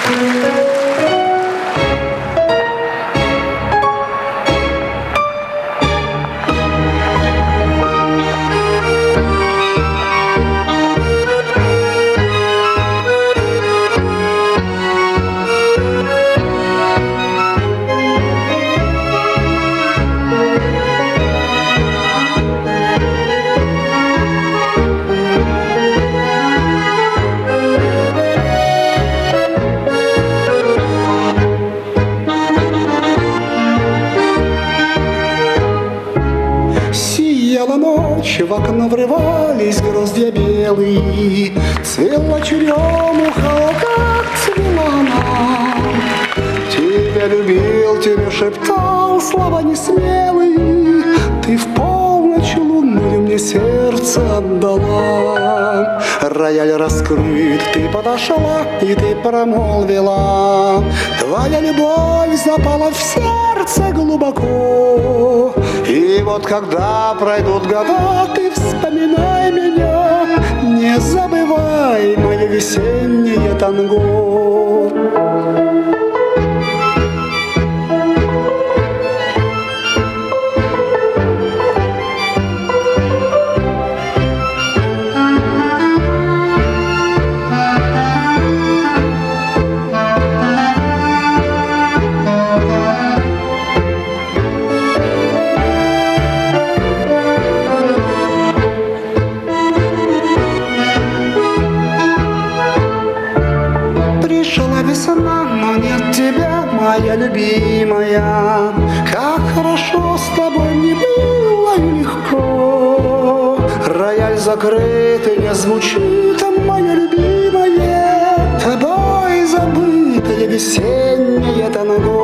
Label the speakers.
Speaker 1: Ночь, в окно врывались гроздья белые, цвела черемуха, как цвела она. Тебя любил, тебе шептал слова несмелые, ты в полночь лунную мне сердце отдала. Рояль раскрыт, ты подошла и ты промолвила, твоя любовь запала в сердце глубоко. И вот когда пройдут года, ты вспоминай меня, не забывай мое весеннее танго. Весна, но нет тебя, моя любимая. Как хорошо с тобой мне было и легко. Рояль закрыт и не звучит, моя любимая, тобой забытое весеннее танго.